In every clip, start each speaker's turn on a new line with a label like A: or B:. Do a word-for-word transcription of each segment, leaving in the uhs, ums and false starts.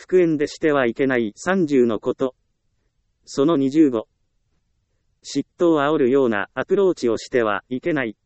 A: 復縁でしてはいけないさんじゅうのこと。そのにじゅうご。嫉妬を煽るようなアプローチをしてはいけない。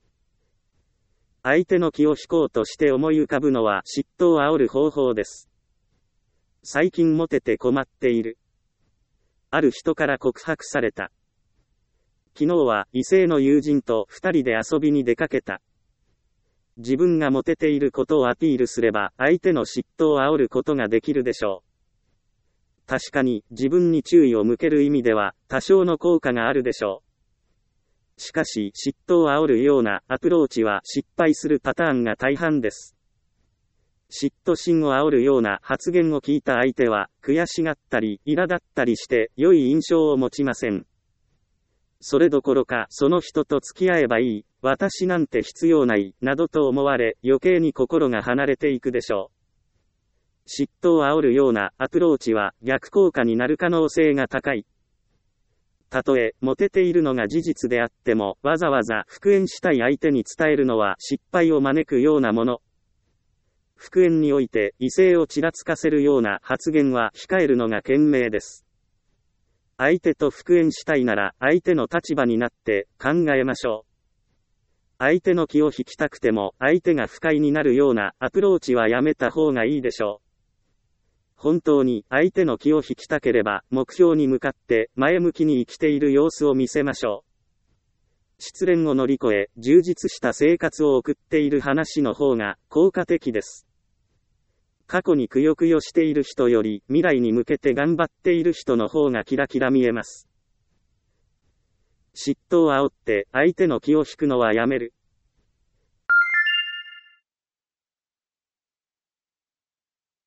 A: 相手の気を引こうとして思い浮かぶのは嫉妬を煽る方法です。最近モテて困っている。ある人から告白された。昨日は異性の友人と二人で遊びに出かけた。自分がモテていることをアピールすれば相手の嫉妬を煽ることができるでしょう。確かに自分に注意を向ける意味では多少の効果があるでしょう。しかし嫉妬を煽るようなアプローチは失敗するパターンが大半です。嫉妬心を煽るような発言を聞いた相手は悔しがったり苛立ったりして良い印象を持ちません。それどころかその人と付き合えばいい、私なんて必要ない、などと思われ余計に心が離れていくでしょう。嫉妬を煽るようなアプローチは逆効果になる可能性が高い。たとえモテているのが事実であってもわざわざ復縁したい相手に伝えるのは失敗を招くようなもの。復縁において異性をちらつかせるような発言は控えるのが賢明です。相手と復縁したいなら相手の立場になって考えましょう。相手の気を引きたくても相手が不快になるようなアプローチはやめた方がいいでしょう。本当に相手の気を引きたければ目標に向かって前向きに生きている様子を見せましょう。失恋を乗り越え充実した生活を送っている話の方が効果的です。過去にくよくよしている人より未来に向けて頑張っている人の方がキラキラ見えます。嫉妬を煽って相手の気を引くのはやめる。